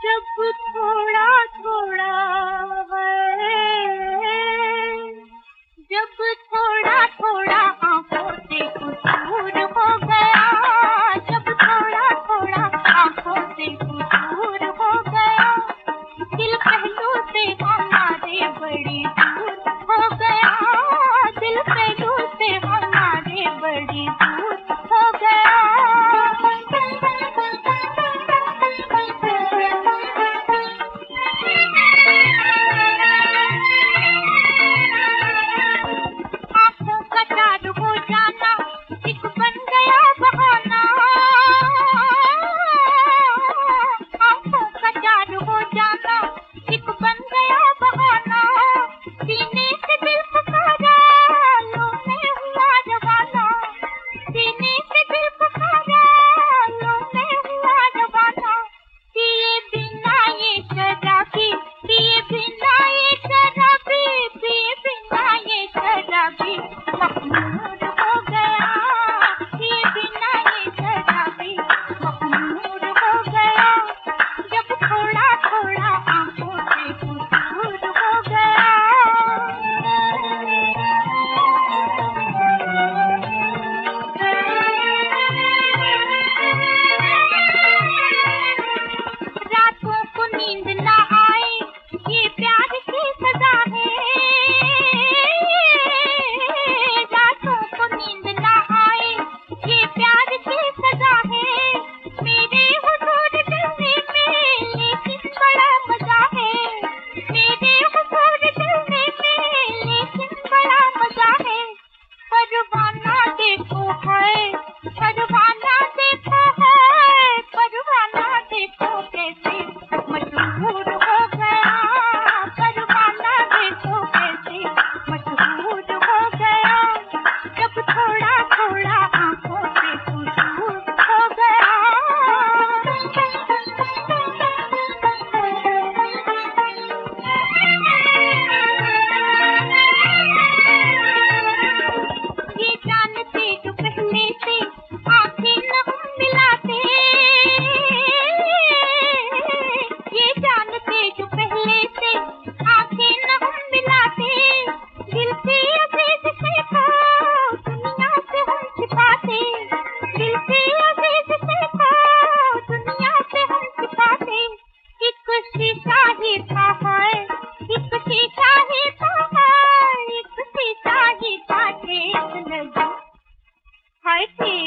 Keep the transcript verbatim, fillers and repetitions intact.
जब थोड़ा थोड़ा है, जब थोड़ा थोड़ा आंखों से कुछ दूर हो गया, जब थोड़ा थोड़ा आंखों से कुछ दूर हो गया, दिल पहलू से हमारे बड़ी दूर हो गया, दिल पहलू से हमारे बड़ी दूर हो गया। आंखों का चार हो जाना एक बन गया बहाना, आंखों का चार हो जाना एक बन गया बहाना, सीने से दिल पुकारा लो मैं हुआ रवाना, सीने से दिल पुकारा लो मैं हुआ रवाना। पिए बिना ये शराबी, पिए बिना ये शराबी, पिए बिना ये शराबी मखमूर हो गया, पिए बिना ये शराबी मखमूर हो गया, जब थोड़ा थोड़ा आंखों से कुछ दूर हो गया। रातों को नींद ना आए ये प्यार की सजा है, रातों को नींद ना आए ये प्यार की सजा है, मेरे हुजूर दिलने में लेकिन बड़ा मजा है, मेरे हुजूर दिलने में लेकिन बड़ा मजा है। परवाना देखो है, परवाना देखो है, परवाना देखो कैसे मशहूर हो गया, परवाना देखो कैसे मशहूर हो गया, जब थोड़ा थोड़ा आंखों से कुछ दूर हो गया। ये जानते जो पहले से आंखें न हम मिलाते, ये जानते जो पहले से आंखें न हम मिलाते, दिल से अजीज से था दुनिया से हम छिपाते, दिल से अजीज से था दुनिया से हम छिपाते। एक शीशा ही था है, एक शीशा ही था है, एक शीशा ही था ठेस लगी, हाय ठेस